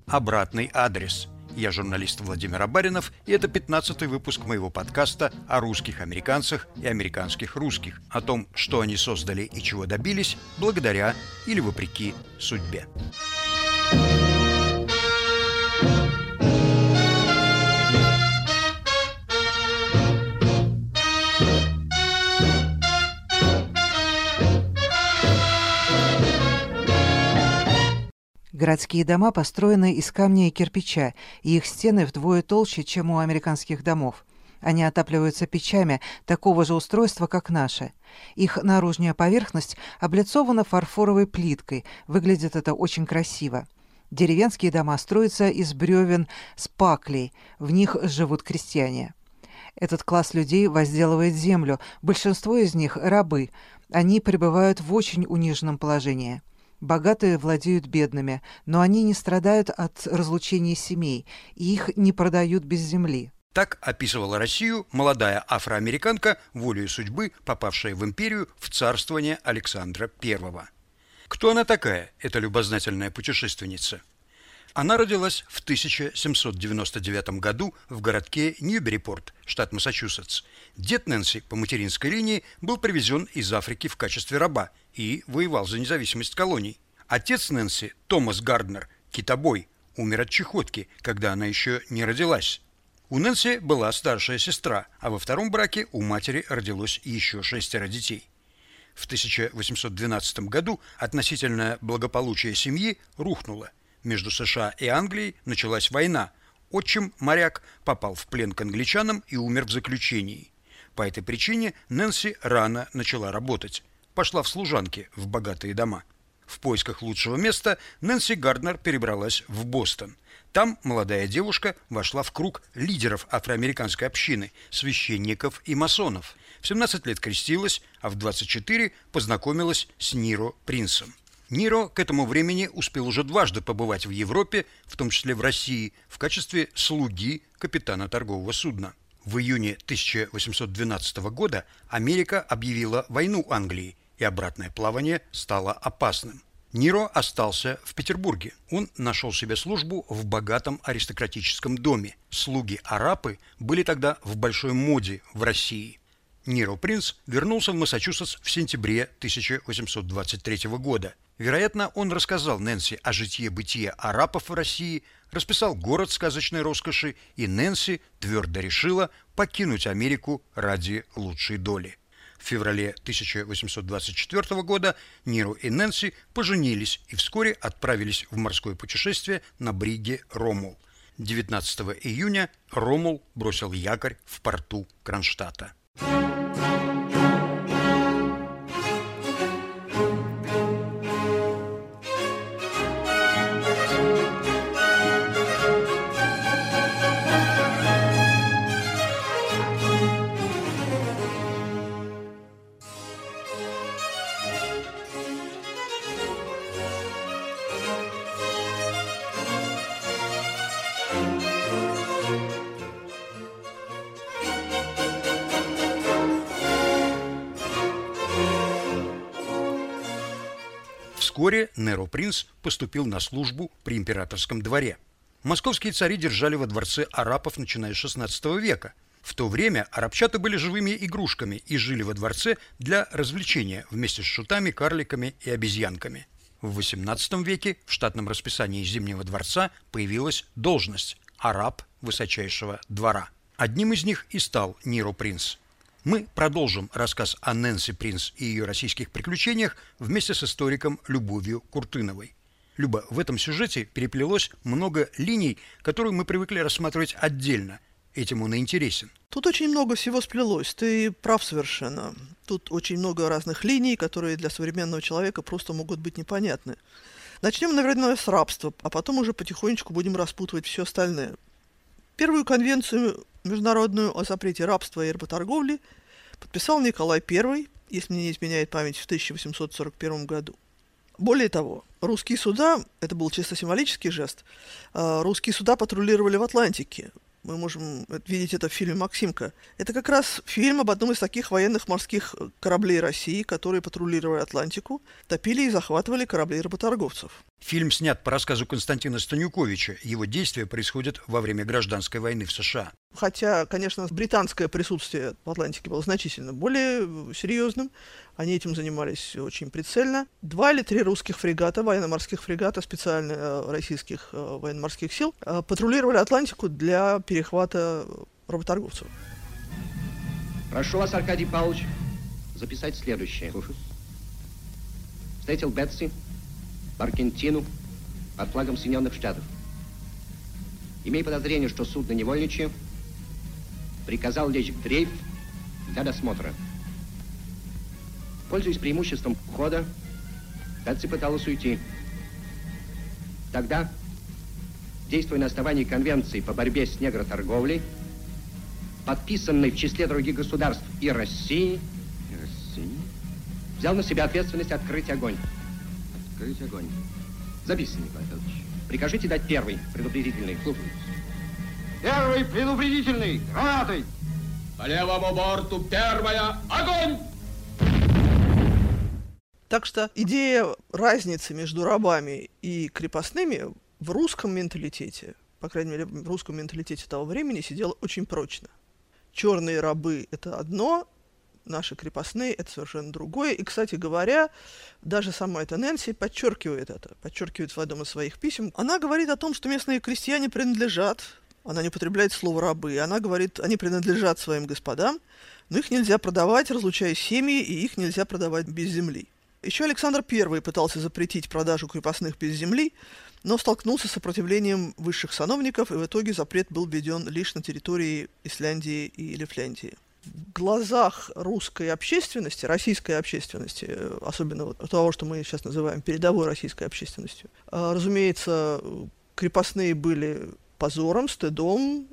«Обратный адрес». Я журналист Владимир Абаринов, и это 15-й выпуск моего подкаста о русских американцах и американских русских, о том, что они создали и чего добились благодаря или вопреки судьбе. Городские дома построены из камня и кирпича, и их стены вдвое толще, чем у американских домов. Они отапливаются печами такого же устройства, как наши. Их наружная поверхность облицована фарфоровой плиткой. Выглядит это очень красиво. Деревенские дома строятся из бревен с паклей. В них живут крестьяне. Этот класс людей возделывает землю. Большинство из них – рабы. Они пребывают в очень униженном положении. Богатые владеют бедными, но они не страдают от разлучения семей, и их не продают без земли. Так описывала Россию молодая афроамериканка, волею судьбы, попавшая в империю в царствование Александра I. Кто она такая, эта любознательная путешественница? Она родилась в 1799 году в городке Ньюберипорт, штат Массачусетс. Дед Нэнси по материнской линии был привезен из Африки в качестве раба и воевал за независимость колоний. Отец Нэнси, Томас Гарднер, китобой, умер от чехотки, когда она еще не родилась. У Нэнси была старшая сестра, а во втором браке у матери родилось еще 6 детей. В 1812 году относительное благополучие семьи рухнуло. Между США и Англией началась война. Отчим, моряк, попал в плен к англичанам и умер в заключении. По этой причине Нэнси рано начала работать. Пошла в служанки в богатые дома. В поисках лучшего места Нэнси Гарднер перебралась в Бостон. Там молодая девушка вошла в круг лидеров афроамериканской общины, священников и масонов. В 17 лет крестилась, а в 24 познакомилась с Ниро Принсом. Ниро к этому времени успел уже дважды побывать в Европе, в том числе в России, в качестве слуги капитана торгового судна. В июне 1812 года Америка объявила войну Англии, и обратное плавание стало опасным. Ниро остался в Петербурге. Он нашел себе службу в богатом аристократическом доме. Слуги-арапы были тогда в большой моде в России. Ниро Принс вернулся в Массачусетс в сентябре 1823 года. Вероятно, он рассказал Нэнси о житье-бытие арапов в России, расписал город сказочной роскоши, и Нэнси твердо решила покинуть Америку ради лучшей доли. В феврале 1824 года Ниро и Нэнси поженились и вскоре отправились в морское путешествие на бриге Ромул. 19 июня Ромул бросил якорь в порту Кронштадта. Вскоре Ниро Принс поступил на службу при императорском дворе. Московские цари держали во дворце арапов, начиная с XVI века. В то время арабчата были живыми игрушками и жили во дворце для развлечения вместе с шутами, карликами и обезьянками. В XVIII веке в штатном расписании Зимнего дворца появилась должность – араб высочайшего двора. Одним из них и стал Ниро Принс. Мы продолжим рассказ о Нэнси Принс и ее российских приключениях вместе с историком Любовью Куртыновой. Люба, в этом сюжете переплелось много линий, которые мы привыкли рассматривать отдельно. Этим он и интересен. Тут очень много всего сплелось, ты прав совершенно. Тут очень много разных линий, которые для современного человека просто могут быть непонятны. Начнем, наверное, с рабства, а потом уже потихонечку будем распутывать все остальное. Первую конвенцию международную о запрете рабства и работорговли подписал Николай I, если мне не изменяет память, в 1841 году. Более того, русские суда, это был чисто символический жест, русские суда патрулировали в Атлантике. Мы можем видеть это в фильме «Максимка». Это как раз фильм об одном из таких военных морских кораблей России, которые патрулировали Атлантику, топили и захватывали корабли работорговцев. Фильм снят по рассказу Константина Станюковича. Его действия происходят во время гражданской войны в США. Хотя, конечно, британское присутствие в Атлантике было значительно более серьезным. Они этим занимались очень прицельно. 2 или 3 русских фрегата, военно-морских фрегата, специально российских военно-морских сил, патрулировали Атлантику для перехвата работорговцев. Прошу вас, Аркадий Павлович, записать следующее. Встретил Бетси в Аргентину под флагом Соединенных Штатов. Имея подозрение, что судно невольничье, приказал лечь в дрейф для досмотра. Пользуясь преимуществом хода, Бетси пыталась уйти. Тогда, действуя на основании конвенции по борьбе с негроторговлей, подписанной в числе других государств и России, взял на себя ответственность открыть огонь. Открыть огонь. Записано, Николай Федорович. Прикажите дать первый предупредительный. Слушаюсь. Первый предупредительный. Гранаты. По левому борту первая. Огонь! Так что идея разницы между рабами и крепостными в русском менталитете, по крайней мере, в русском менталитете того времени, сидела очень прочно. Черные рабы – это одно, наши крепостные – это совершенно другое. И, кстати говоря, даже сама эта Нэнси подчеркивает это, подчеркивает в одном из своих писем. Она говорит о том, что местные крестьяне принадлежат, она не употребляет слово «рабы», она говорит, они принадлежат своим господам, но их нельзя продавать, разлучая семьи, и их нельзя продавать без земли. Еще Александр I пытался запретить продажу крепостных без земли, но столкнулся с сопротивлением высших сановников, и в итоге запрет был введен лишь на территории Исляндии и Лифляндии. В глазах русской общественности, российской общественности, особенно вот того, что мы сейчас называем передовой российской общественностью, разумеется, крепостные были позором, стыдом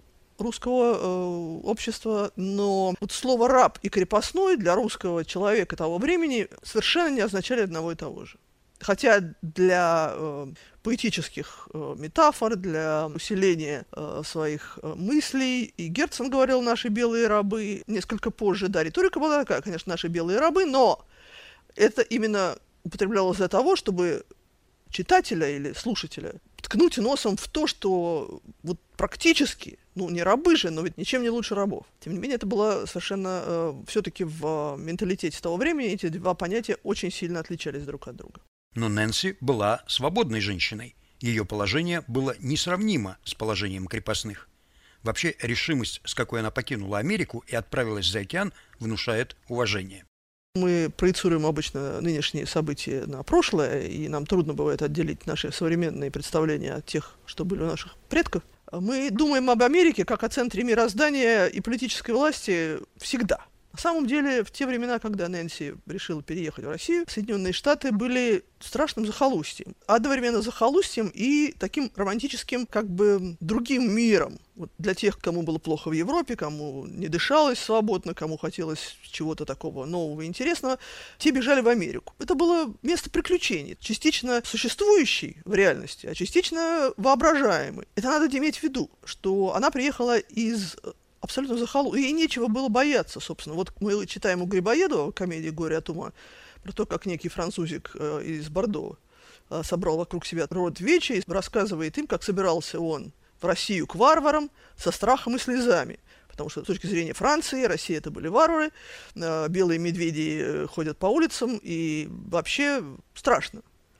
русского общества, но вот слово «раб» и «крепостной» для русского человека того времени совершенно не означали одного и того же. Хотя для поэтических метафор, для усиления своих мыслей, и Герцен говорил «наши белые рабы», несколько позже, да, риторика была такая, конечно, «наши белые рабы», но это именно употреблялось для того, чтобы читателя или слушателя ткнуть носом в то, что вот практически, ну не рабы же, но ведь ничем не лучше рабов. Тем не менее, это было совершенно, все-таки в менталитете того времени эти два понятия очень сильно отличались друг от друга. Но Нэнси была свободной женщиной. Ее положение было несравнимо с положением крепостных. Вообще, решимость, с какой она покинула Америку и отправилась за океан, внушает уважение. Мы проецируем обычно нынешние события на прошлое, и нам трудно бывает отделить наши современные представления от тех, что были у наших предков. Мы думаем об Америке как о центре мироздания и политической власти всегда. На самом деле, в те времена, когда Нэнси решила переехать в Россию, Соединенные Штаты были страшным захолустьем. Одновременно захолустьем и таким романтическим, как бы, другим миром. Вот для тех, кому было плохо в Европе, кому не дышалось свободно, кому хотелось чего-то такого нового и интересного, те бежали в Америку. Это было место приключений, частично существующий в реальности, а частично воображаемый. Это надо иметь в виду, что она приехала из абсолютно захолустья, и нечего было бояться, собственно. Вот мы читаем у Грибоедова комедии «Горе от ума» про то, как некий французик из Бордо собрал вокруг себя род вечи и рассказывает им, как собирался он в Россию к варварам со страхом и слезами. Потому что с точки зрения Франции, Россия это были варвары, белые медведи ходят по улицам, и вообще страшно.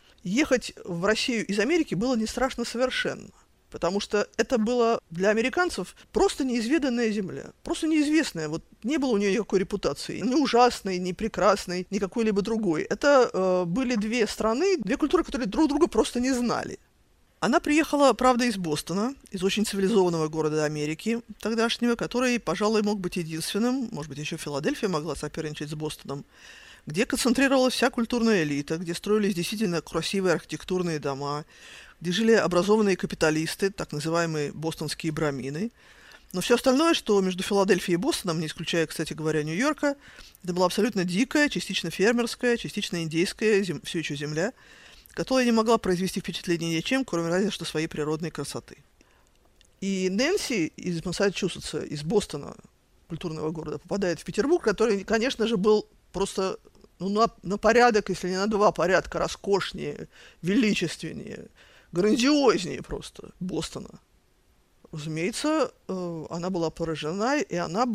Ехать в Россию из Америки было не страшно совершенно. Потому что это было для американцев просто неизведанная земля, просто неизвестная. Вот не было у нее никакой репутации, ни ужасной, ни прекрасной, ни какой-либо другой. Это были две страны, две культуры, которые друг друга просто не знали. Она приехала, правда, из Бостона, из очень цивилизованного города Америки тогдашнего, который, пожалуй, мог быть единственным, может быть, еще Филадельфия могла соперничать с Бостоном, где концентрировалась вся культурная элита, где строились действительно красивые архитектурные дома, где жили образованные капиталисты, так называемые бостонские брамины. Но все остальное, что между Филадельфией и Бостоном, не исключая, кстати говоря, Нью-Йорка, это была абсолютно дикая, частично фермерская, частично индейская, все еще земля, которая не могла произвести впечатление ничем, кроме разве что своей природной красоты. И Нэнси из Массачусетса, из Бостона, культурного города, попадает в Петербург, который, конечно же, был просто на порядок, если не на 2 порядка, роскошнее, величественнее, грандиознее просто Бостона. Разумеется, она была поражена, и она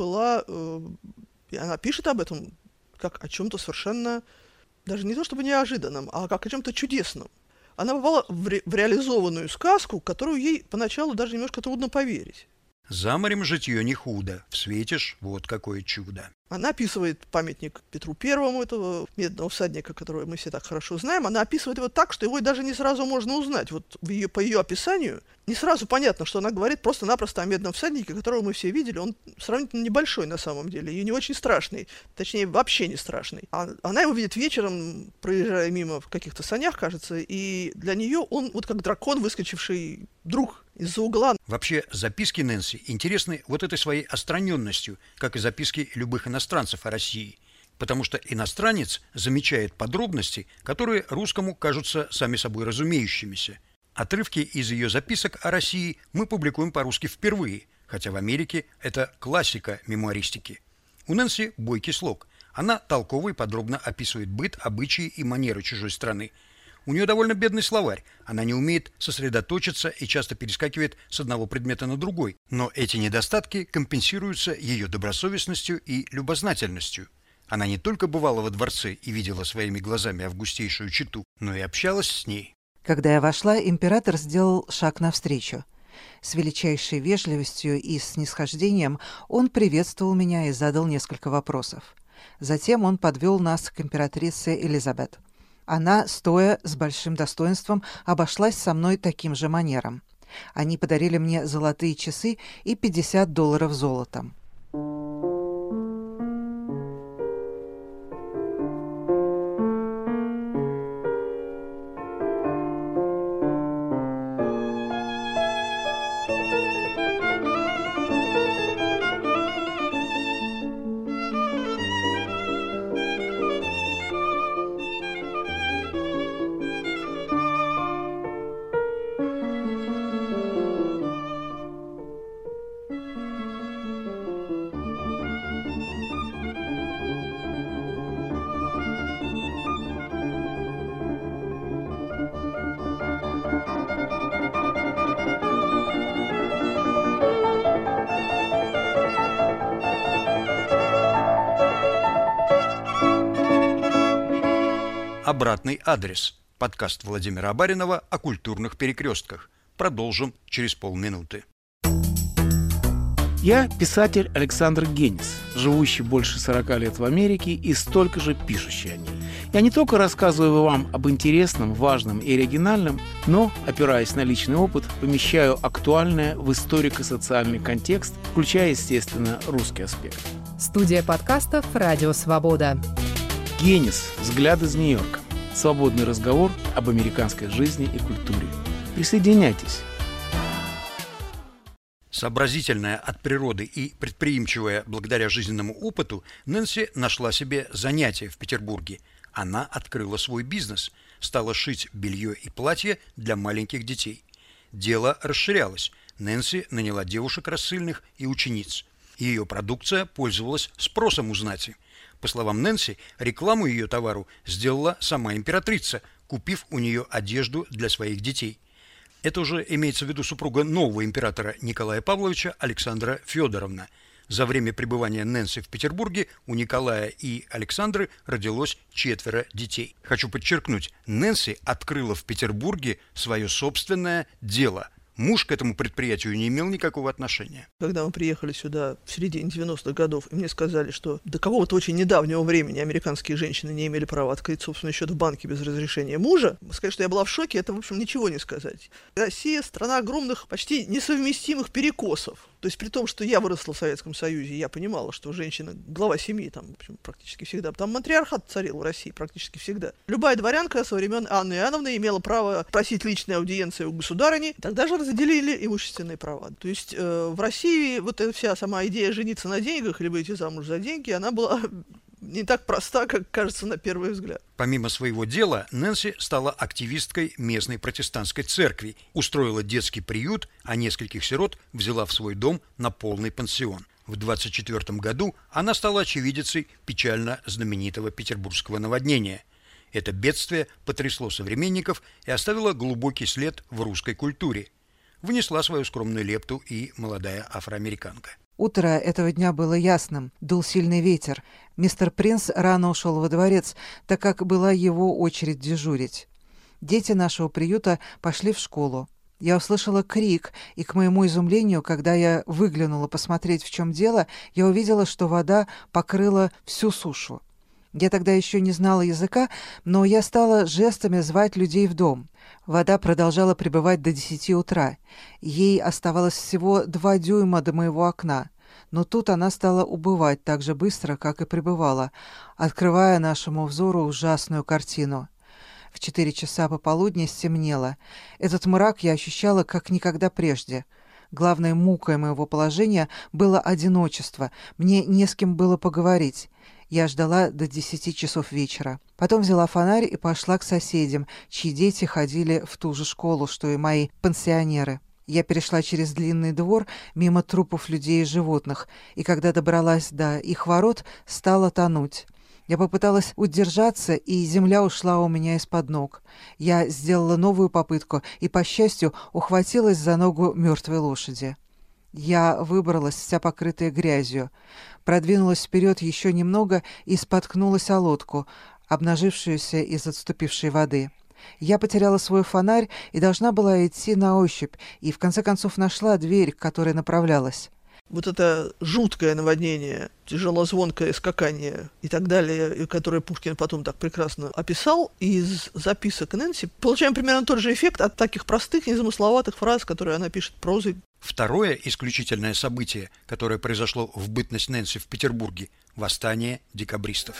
пишет об этом как о чем-то совершенно, даже не то чтобы неожиданном, а как о чем-то чудесном. Она попала в реализованную сказку, которую ей поначалу даже немножко трудно поверить. «За морем житье не худо, всветишь, вот какое чудо». Она описывает памятник Петру Первому, этого медного всадника, которого мы все так хорошо знаем. Она описывает его так, что его даже не сразу можно узнать. Вот по ее описанию не сразу понятно, что она говорит просто-напросто о медном всаднике, которого мы все видели. Он сравнительно небольшой на самом деле и не очень страшный, точнее вообще не страшный. Она его видит вечером, проезжая мимо в каких-то санях, кажется, и для нее он вот как дракон, выскочивший вдруг из-за угла. Вообще, записки Нэнси интересны вот этой своей отстраненностью, как и записки любых иностранцев о России, потому что иностранец замечает подробности, которые русскому кажутся сами собой разумеющимися. Отрывки из ее записок о России мы публикуем по-русски впервые, хотя в Америке это классика мемуаристики. У Нэнси бойкий слог. Она толково и подробно описывает быт, обычаи и манеры чужой страны. У нее довольно бедный словарь, она не умеет сосредоточиться и часто перескакивает с одного предмета на другой, но эти недостатки компенсируются ее добросовестностью и любознательностью. Она не только бывала во дворце и видела своими глазами августейшую чету, но и общалась с ней. Когда я вошла, император сделал шаг навстречу. С величайшей вежливостью и снисхождением он приветствовал меня и задал несколько вопросов. Затем он подвел нас к императрице Элизабет. Она, стоя с большим достоинством, обошлась со мной таким же манером. Они подарили мне золотые часы и $50 золотом. Обратный адрес. Подкаст Владимира Абаринова о культурных перекрестках. Продолжим через полминуты. Я писатель Александр Генис, живущий больше 40 лет в Америке и столько же пишущий о ней. Я не только рассказываю вам об интересном, важном и оригинальном, но, опираясь на личный опыт, помещаю актуальное в историко-социальный контекст, включая, естественно, русский аспект. Студия подкастов «Радио Свобода». Генис. Взгляд из Нью-Йорка. Свободный разговор об американской жизни и культуре. Присоединяйтесь. Сообразительная от природы и предприимчивая благодаря жизненному опыту, Нэнси нашла себе занятие в Петербурге. Она открыла свой бизнес, стала шить белье и платья для маленьких детей. Дело расширялось. Нэнси наняла девушек рассыльных и учениц. Ее продукция пользовалась спросом у знати. По словам Нэнси, рекламу ее товару сделала сама императрица, купив у нее одежду для своих детей. Это уже имеется в виду супруга нового императора Николая Павловича Александра Федоровна. За время пребывания Нэнси в Петербурге у Николая и Александры родилось 4 детей. Хочу подчеркнуть, Нэнси открыла в Петербурге свое собственное дело. Муж к этому предприятию не имел никакого отношения. Когда мы приехали сюда в середине 90-х годов, и мне сказали, что до какого-то очень недавнего времени американские женщины не имели права открыть собственный счет в банке без разрешения мужа, сказать, что я была в шоке, это, в общем, ничего не сказать. Россия – страна огромных, почти несовместимых перекосов. То есть при том, что я выросла в Советском Союзе, я понимала, что женщина – глава семьи, там, в общем, практически всегда. Там матриархат царил в России практически всегда. Любая дворянка со времен Анны Иоанновны имела право просить личной аудиенции у государыни, тогда же разделили имущественные права. То есть в России вот эта вся сама идея жениться на деньгах или выйти замуж за деньги, она была не так проста, как кажется на первый взгляд. Помимо своего дела, Нэнси стала активисткой местной протестантской церкви, устроила детский приют, а нескольких сирот взяла в свой дом на полный пансион. В 1924 году она стала очевидицей печально знаменитого петербургского наводнения. Это бедствие потрясло современников и оставило глубокий след в русской культуре. Внесла свою скромную лепту и молодая афроамериканка. Утро этого дня было ясным, дул сильный ветер. Мистер Принц рано ушел во дворец, так как была его очередь дежурить. Дети нашего приюта пошли в школу. Я услышала крик, и, к моему изумлению, когда я выглянула посмотреть, в чем дело, я увидела, что вода покрыла всю сушу. Я тогда еще не знала языка, но я стала жестами звать людей в дом. Вода продолжала прибывать до 10 утра. Ей оставалось всего 2 дюйма до моего окна. Но тут она стала убывать так же быстро, как и прибывала, открывая нашему взору ужасную картину. В 4 часа пополудни стемнело. Этот мрак я ощущала как никогда прежде. Главной мукой моего положения было одиночество. Мне не с кем было поговорить. Я ждала до 10 часов вечера. Потом взяла фонарь и пошла к соседям, чьи дети ходили в ту же школу, что и мои пансионеры. Я перешла через длинный двор, мимо трупов людей и животных, и когда добралась до их ворот, стала тонуть. Я попыталась удержаться, и земля ушла у меня из-под ног. Я сделала новую попытку и, по счастью, ухватилась за ногу мертвой лошади. Я выбралась, вся покрытая грязью, продвинулась вперед еще немного и споткнулась о лодку, обнажившуюся из отступившей воды. Я потеряла свой фонарь и должна была идти на ощупь, и в конце концов нашла дверь, к которой направлялась. Вот это жуткое наводнение, тяжелозвонкое скакание и так далее, которое Пушкин потом так прекрасно описал, из записок Нэнси получаем примерно тот же эффект от таких простых, незамысловатых фраз, которые она пишет прозой. Второе исключительное событие, которое произошло в бытность Нэнси в Петербурге – восстание декабристов.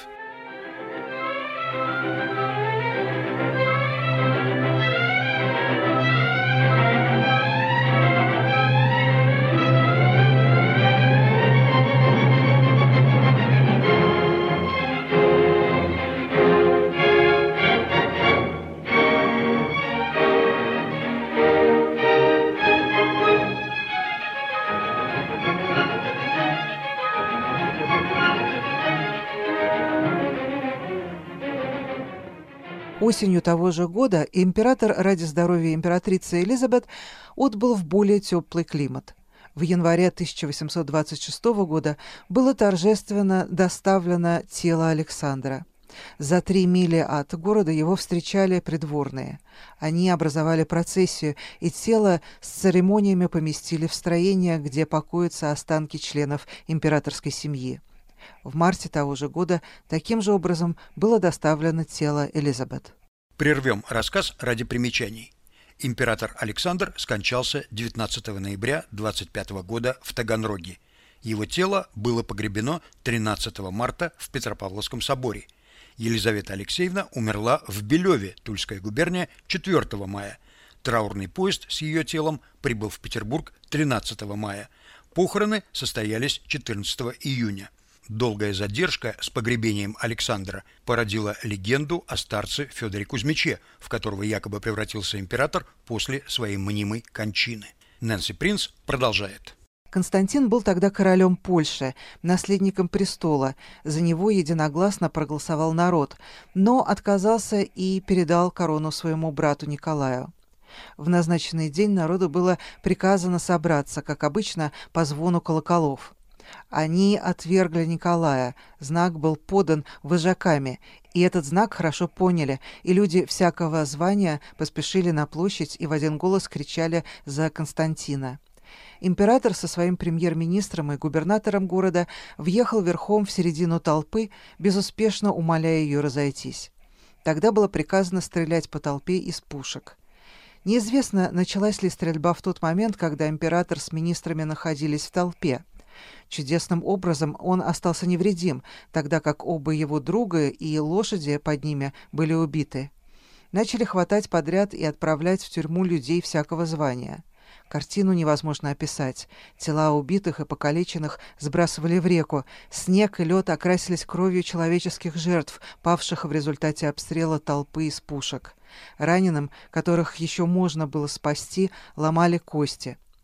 Осенью того же года император ради здоровья императрицы Элизабет отбыл в более теплый климат. В январе 1826 года было торжественно доставлено тело Александра. За 3 мили от города его встречали придворные. Они образовали процессию, и тело с церемониями поместили в строение, где покоятся останки членов императорской семьи. В марте того же года таким же образом было доставлено тело Элизабет. Прервем рассказ ради примечаний. Император Александр скончался 19 ноября 25 года в Таганроге. Его тело было погребено 13 марта в Петропавловском соборе. Елизавета Алексеевна умерла в Белеве, Тульская губерния, 4 мая. Траурный поезд с ее телом прибыл в Петербург 13 мая. Похороны состоялись 14 июня. Долгая задержка с погребением Александра породила легенду о старце Федоре Кузьмиче, в которого якобы превратился император после своей мнимой кончины. Нэнси Принц продолжает. Константин был тогда королем Польши, наследником престола. За него единогласно проголосовал народ, но отказался и передал корону своему брату Николаю. В назначенный день народу было приказано собраться, как обычно, по звону колоколов. Они отвергли Николая, знак был подан вожаками, и этот знак хорошо поняли, и люди всякого звания поспешили на площадь и в один голос кричали за Константина. Император со своим премьер-министром и губернатором города въехал верхом в середину толпы, безуспешно умоляя ее разойтись. Тогда было приказано стрелять по толпе из пушек. Неизвестно, началась ли стрельба в тот момент, когда император с министрами находились в толпе. Чудесным образом он остался невредим, тогда как оба его друга и лошади под ними были убиты. Начали хватать подряд и отправлять в тюрьму людей всякого звания. Картину невозможно описать. Тела убитых и покалеченных сбрасывали в реку. Снег и лед окрасились кровью человеческих жертв, павших в результате обстрела толпы из пушек. Раненым, которых еще можно было спасти, ломали кости.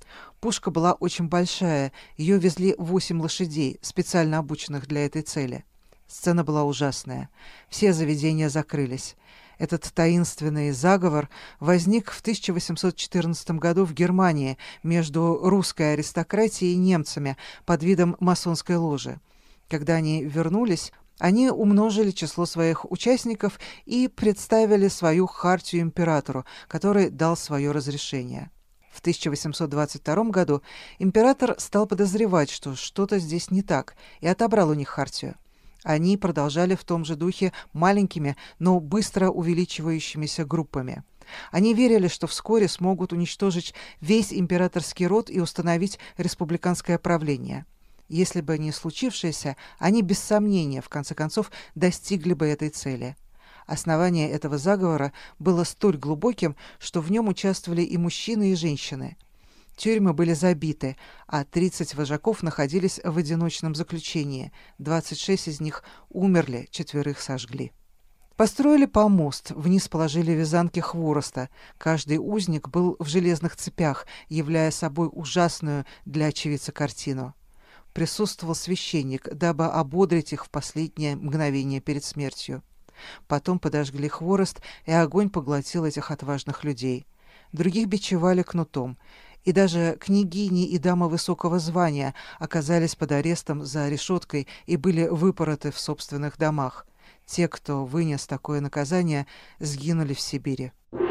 Пушка была очень большая, ее везли 8 лошадей, специально обученных для этой цели. Сцена была ужасная. Все заведения закрылись. Этот таинственный заговор возник в 1814 году в Германии между русской аристократией и немцами под видом масонской ложи. Когда они вернулись, они умножили число своих участников и представили свою хартию императору, который дал свое разрешение. В 1822 году император стал подозревать, что что-то здесь не так, и отобрал у них хартию. Они продолжали в том же духе маленькими, но быстро увеличивающимися группами. Они верили, что вскоре смогут уничтожить весь императорский род и установить республиканское правление. Если бы не случившееся, они без сомнения, в конце концов, достигли бы этой цели. Основание этого заговора было столь глубоким, что в нем участвовали и мужчины, и женщины. Тюрьмы были забиты, а 30 вожаков находились в одиночном заключении. 26 из них умерли, 4 сожгли. Построили помост, вниз положили вязанки хвороста. Каждый узник был в железных цепях, являя собой ужасную для очевидца картину. Присутствовал священник, дабы ободрить их в последнее мгновение перед смертью. Потом подожгли хворост, и огонь поглотил этих отважных людей. Других бичевали кнутом, и даже княгини и дамы высокого звания оказались под арестом за решеткой и были выпороты в собственных домах. Те, кто вынес такое наказание, сгинули в Сибири.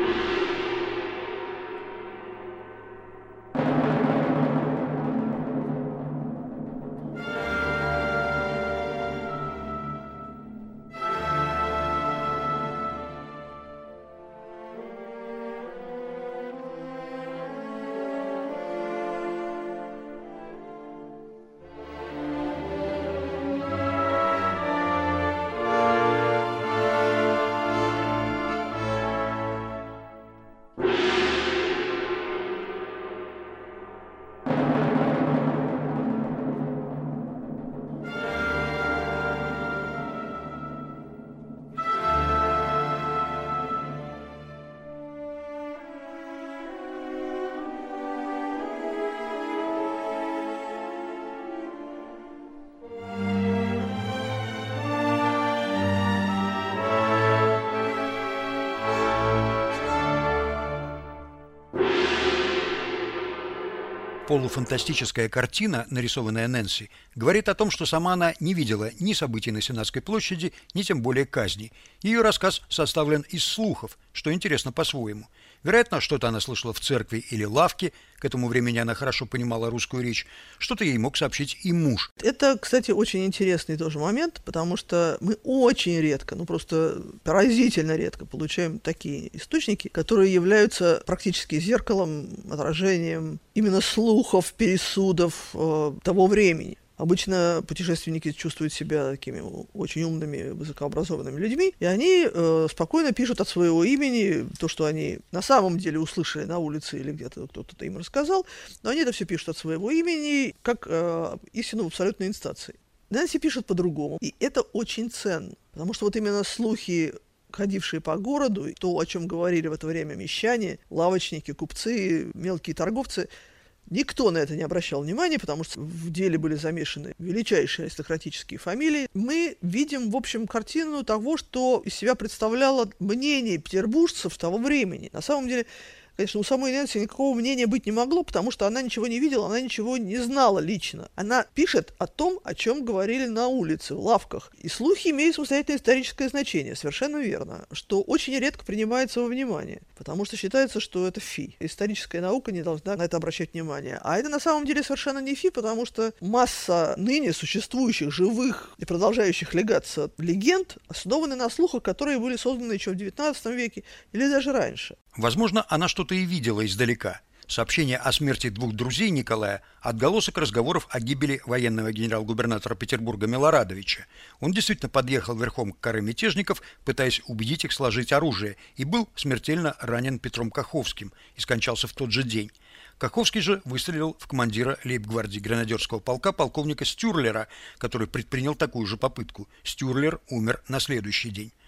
Полуфантастическая картина, нарисованная Нэнси, говорит о том, что сама она не видела ни событий на Сенатской площади, ни тем более казни. Ее рассказ составлен из слухов, что интересно по-своему. Вероятно, что-то она слышала в церкви или лавке, к этому времени она хорошо понимала русскую речь, что-то ей мог сообщить и муж. Это, кстати, очень интересный тоже момент, потому что мы очень редко, просто поразительно редко получаем такие источники, которые являются практически зеркалом, отражением именно слухов, пересудов того времени. Обычно путешественники чувствуют себя такими очень умными, высокообразованными людьми, и они спокойно пишут от своего имени то, что они на самом деле услышали на улице или где-то кто-то им рассказал, но они это все пишут от своего имени, как истину в абсолютной инстанции. Нэнси пишет по-другому, и это очень ценно, потому что вот именно слухи, ходившие по городу, то, о чем говорили в это время мещане, лавочники, купцы, мелкие торговцы, никто на это не обращал внимания, потому что в деле были замешаны величайшие аристократические фамилии. Мы видим, в общем, картину того, что из себя представляло мнение петербуржцев того времени. На самом деле, конечно, у самой Нэнси никакого мнения быть не могло, потому что она ничего не видела, она ничего не знала лично. Она пишет о том, о чем говорили на улице, в лавках. И слухи имеют самостоятельное историческое значение, совершенно верно, что очень редко принимается во внимание, потому что считается, что это фи. Историческая наука не должна на это обращать внимание. А это на самом деле совершенно не фи, потому что масса ныне существующих, живых и продолжающих легаться легенд основаны на слухах, которые были созданы еще в XIX веке или даже раньше. Возможно, она что-то и видела издалека. Сообщение о смерти двух друзей Николая – отголосок разговоров о гибели военного генерал-губернатора Петербурга Милорадовича. Он действительно подъехал верхом к каре мятежников, пытаясь убедить их сложить оружие, и был смертельно ранен Петром Каховским и скончался в тот же день. Каховский же выстрелил в командира лейб-гвардии гренадерского полка полковника Стюрлера, который предпринял такую же попытку. Стюрлер умер на следующий день.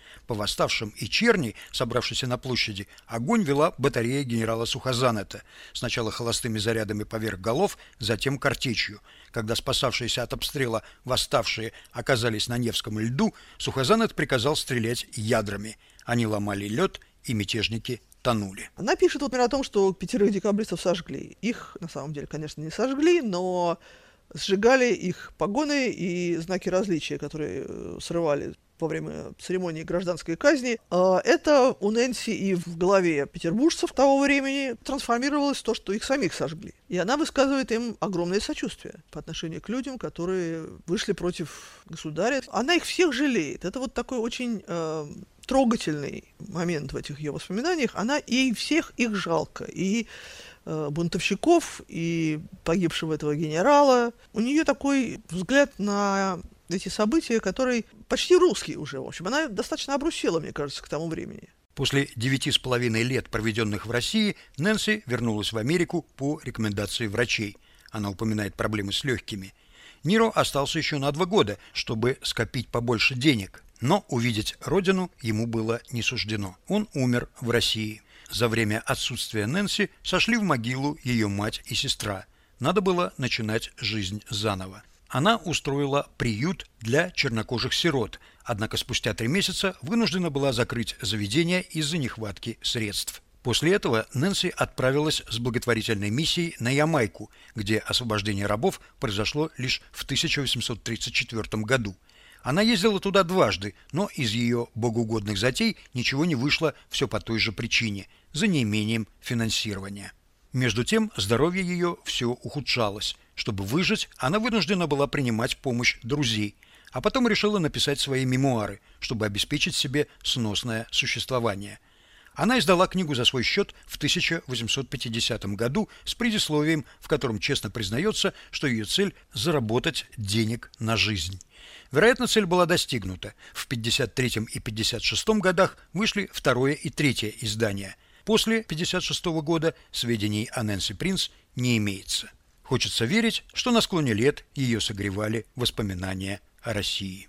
По восставшим и черни, собравшейся на площади, огонь вела батарея генерала Сухозанета, сначала холостыми зарядами поверх голов, затем картечью. Когда спасавшиеся от обстрела восставшие оказались на Невском льду, Сухозанет приказал стрелять ядрами. Они ломали лед, и мятежники тонули. Она пишет, например, о том, что 5 декабристов сожгли. Их, на самом деле, конечно, не сожгли, но сжигали их погоны и знаки различия, которые срывали во время церемонии гражданской казни. Это у Нэнси и в голове петербуржцев того времени трансформировалось в то, что их самих сожгли. И она высказывает им огромное сочувствие по отношению к людям, которые вышли против государя. Она их всех жалеет. Это вот такой очень трогательный момент в этих ее воспоминаниях. Она ей всех их жалко. И бунтовщиков, и погибшего этого генерала. У нее такой взгляд на эти события, который почти русский уже, в общем. Она достаточно обрусела, мне кажется, к тому времени. После 9,5 лет, проведенных в России, Нэнси вернулась в Америку по рекомендации врачей. Она упоминает проблемы с легкими. Ниро остался еще на 2 года, чтобы скопить побольше денег. Но увидеть родину ему было не суждено. Он умер в России. За время отсутствия Нэнси сошли в могилу ее мать и сестра. Надо было начинать жизнь заново. Она устроила приют для чернокожих сирот, однако спустя 3 месяца вынуждена была закрыть заведение из-за нехватки средств. После этого Нэнси отправилась с благотворительной миссией на Ямайку, где освобождение рабов произошло лишь в 1834 году. Она ездила туда 2 раза, но из ее богоугодных затей ничего не вышло все по той же причине – за неимением финансирования. Между тем здоровье ее все ухудшалось. Чтобы выжить, она вынуждена была принимать помощь друзей, а потом решила написать свои мемуары, чтобы обеспечить себе сносное существование. Она издала книгу за свой счет в 1850 году с предисловием, в котором честно признается, что ее цель – заработать денег на жизнь. Вероятно, цель была достигнута. В 1953 и 1956 годах вышли 2 и 3 издания. После 1956 года сведений о Нэнси Принц не имеется. Хочется верить, что на склоне лет ее согревали воспоминания о России.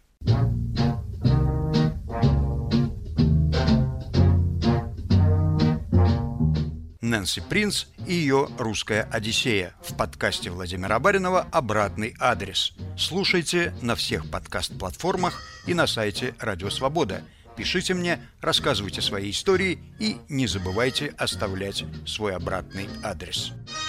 Нэнси Принц и ее «Русская Одиссея» в подкасте Владимира Баринова «Обратный адрес». Слушайте на всех подкаст-платформах и на сайте Радио Свобода. Пишите мне, рассказывайте свои истории и не забывайте оставлять свой обратный адрес.